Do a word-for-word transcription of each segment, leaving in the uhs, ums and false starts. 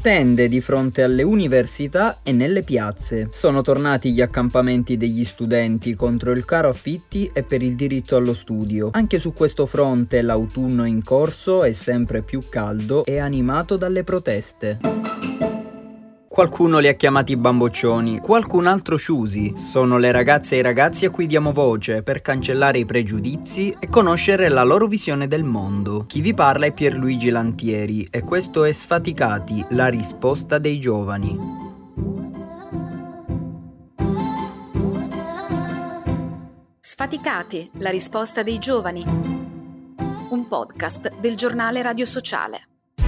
Tende di fronte alle università e nelle piazze. Sono tornati gli accampamenti degli studenti contro il caro affitti e per il diritto allo studio. Anche su questo fronte l'autunno in corso è sempre più caldo e animato dalle proteste. Qualcuno li ha chiamati bamboccioni, qualcun altro ciusi. Sono le ragazze e i ragazzi a cui diamo voce per cancellare i pregiudizi e conoscere la loro visione del mondo. Chi vi parla è Pierluigi Lantieri e questo è Sfaticati, la risposta dei giovani. Sfaticati, la risposta dei giovani. Un podcast del giornale Radio Sociale.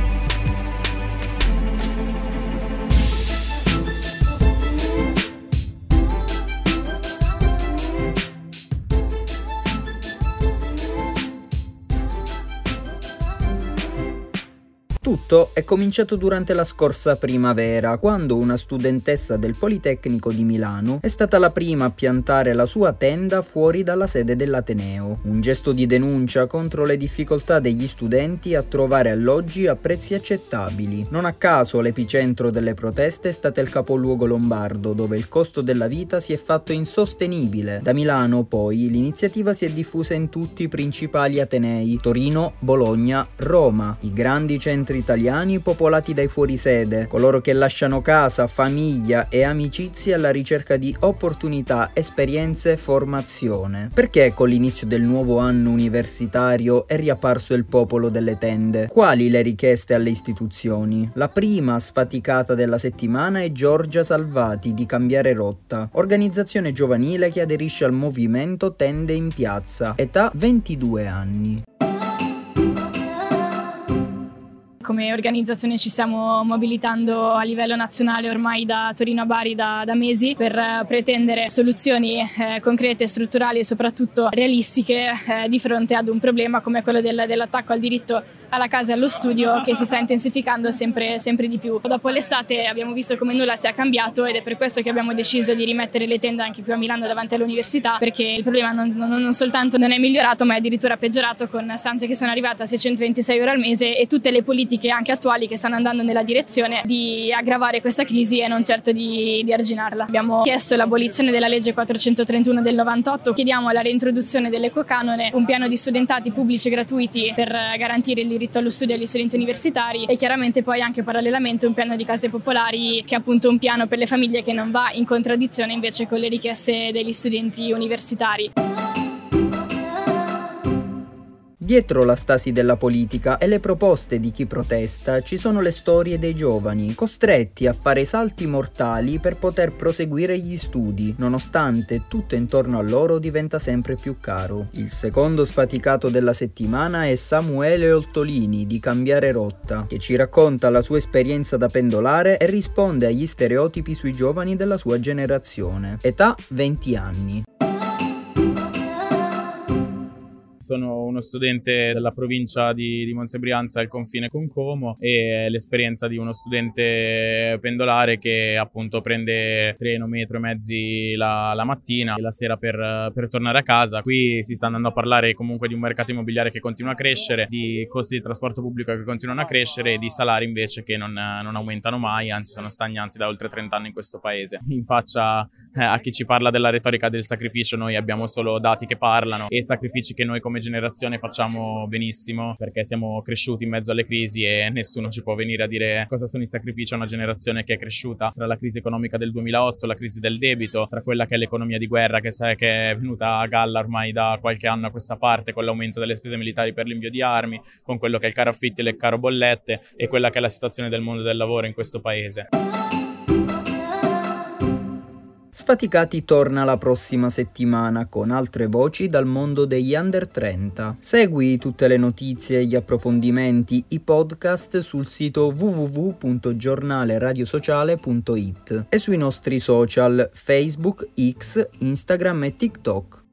Tutto è cominciato durante la scorsa primavera, quando una studentessa del Politecnico di Milano è stata la prima a piantare la sua tenda fuori dalla sede dell'Ateneo. Un gesto di denuncia contro le difficoltà degli studenti a trovare alloggi a prezzi accettabili. Non a caso l'epicentro delle proteste è stato il capoluogo lombardo, dove il costo della vita si è fatto insostenibile. Da Milano, poi, l'iniziativa si è diffusa in tutti i principali atenei: Torino, Bologna, Roma, i grandi centri italiani popolati dai fuorisede, coloro che lasciano casa, famiglia e amicizie alla ricerca di opportunità, esperienze, formazione. Perché con l'inizio del nuovo anno universitario è riapparso il popolo delle tende? Quali le richieste alle istituzioni? La prima sfaticata della settimana è Giorgia Salvati di Cambiare Rotta, organizzazione giovanile che aderisce al movimento Tende in Piazza, età ventidue anni. Come organizzazione ci stiamo mobilitando a livello nazionale ormai da Torino a Bari da, da mesi per eh, pretendere soluzioni eh, concrete, strutturali e soprattutto realistiche eh, di fronte ad un problema come quello del, dell'attacco al diritto alla casa e allo studio, che si sta intensificando sempre, sempre di più. Dopo l'estate abbiamo visto come nulla sia cambiato ed è per questo che abbiamo deciso di rimettere le tende anche qui a Milano davanti all'università, perché il problema non, non, non soltanto non è migliorato ma è addirittura peggiorato, con stanze che sono arrivate a seicentoventisei euro al mese e tutte le politiche anche attuali che stanno andando nella direzione di aggravare questa crisi e non certo di, di arginarla. Abbiamo chiesto l'abolizione della legge quattrocentotrentuno del novantotto, chiediamo la reintroduzione dell'ecocanone, un piano di studentati pubblici gratuiti per garantire il diritto allo studio agli studenti universitari e chiaramente poi anche parallelamente un piano di case popolari, che è appunto un piano per le famiglie che non va in contraddizione invece con le richieste degli studenti universitari. Dietro la stasi della politica e le proposte di chi protesta ci sono le storie dei giovani, costretti a fare salti mortali per poter proseguire gli studi, nonostante tutto intorno a loro diventa sempre più caro. Il secondo sfaticato della settimana è Samuele Oltolini di Cambiare Rotta, che ci racconta la sua esperienza da pendolare e risponde agli stereotipi sui giovani della sua generazione. Età venti anni. Sono uno studente della provincia di, di Monza e Brianza, al confine con Como, e l'esperienza di uno studente pendolare che appunto prende treno, metro e mezzi la, la mattina e la sera per, per tornare a casa. Qui si sta andando a parlare comunque di un mercato immobiliare che continua a crescere, di costi di trasporto pubblico che continuano a crescere e di salari invece che non, non aumentano mai, anzi sono stagnanti da oltre trenta anni in questo paese. In faccia eh, a chi ci parla della retorica del sacrificio, noi abbiamo solo dati che parlano e sacrifici che noi come generazione facciamo benissimo, perché siamo cresciuti in mezzo alle crisi e nessuno ci può venire a dire cosa sono i sacrifici a una generazione che è cresciuta tra la crisi economica del duemilaotto, la crisi del debito, tra quella che è l'economia di guerra che sai che è venuta a galla ormai da qualche anno a questa parte, con l'aumento delle spese militari per l'invio di armi, con quello che è il caro affitti e le caro bollette e quella che è la situazione del mondo del lavoro in questo paese. Sfaticati torna la prossima settimana con altre voci dal mondo degli under trenta. Segui tutte le notizie, gli approfondimenti, i podcast sul sito w w w punto giornale radio sociale punto it e sui nostri social Facebook, X, Instagram e TikTok.